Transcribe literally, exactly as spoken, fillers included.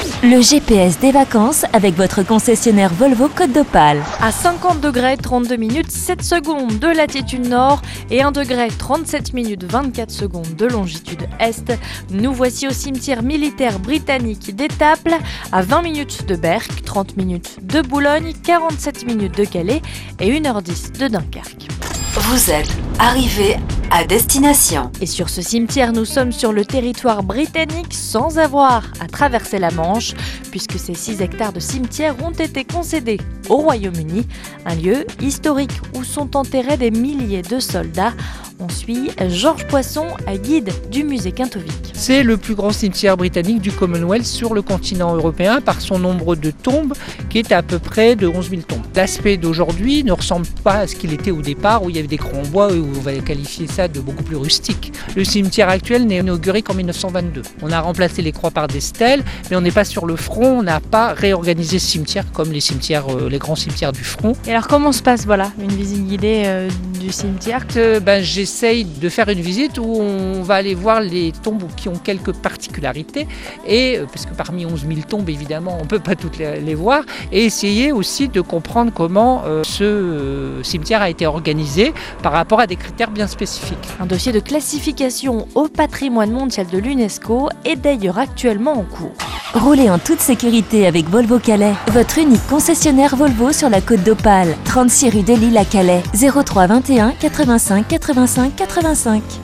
Le G P S des vacances avec votre concessionnaire Volvo Côte d'Opale. À cinquante degrés trente-deux minutes sept secondes de latitude nord et un degré trente-sept minutes vingt-quatre secondes de longitude est, nous voici au cimetière militaire britannique d'Étaples, à vingt minutes de Berck, trente minutes de Boulogne, quarante-sept minutes de Calais et une heure dix de Dunkerque. Vous êtes arrivé à destination. Et sur ce cimetière, nous sommes sur le territoire britannique sans avoir à traverser la Manche, puisque ces six hectares de cimetière ont été concédés au Royaume-Uni, un lieu historique où sont enterrés des milliers de soldats. On suit Georges Poisson, guide du musée Quintovic. C'est le plus grand cimetière britannique du Commonwealth sur le continent européen par son nombre de tombes qui est à peu près de onze mille tombes. L'aspect d'aujourd'hui ne ressemble pas à ce qu'il était au départ où il y avait des croix en bois et où on va qualifier ça de beaucoup plus rustique. Le cimetière actuel n'est inauguré qu'en mille neuf cent vingt-deux. On a remplacé les croix par des stèles, mais on n'est pas sur le front, on n'a pas réorganisé ce cimetière comme les cimetières, euh, les grands cimetières du front. Et alors comment se passe voilà, une visite guidée euh, du cimetière? euh, ben, J'essaye de faire une visite où on va aller voir les tombes qui ont quelques particularités, et, euh, parce que parmi onze mille tombes, évidemment, on ne peut pas toutes les, les voir, et essayer aussi de comprendre comment euh, ce euh, cimetière a été organisé par rapport à des critères bien spécifiques. Un dossier de classification au patrimoine mondial de l'UNESCO est d'ailleurs actuellement en cours. Roulez en toute sécurité avec Volvo Calais, votre unique concessionnaire Volvo sur la Côte d'Opale, trente-six rue de Lille à Calais, zéro trois vingt et un quatre-vingt-cinq quatre-vingt-cinq quatre-vingt-cinq.